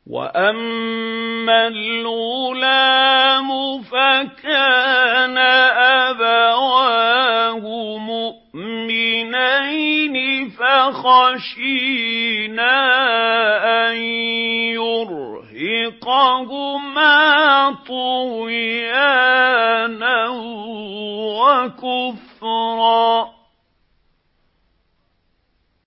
وَأَمَّا الْغُلَامُ فَكَانَ أَبَوَاهُ مُؤْمِنَيْنِ فَخَشِينَا أَن يُرْهِقَهُمَا طُغْيَانًا وَكُفْرًا.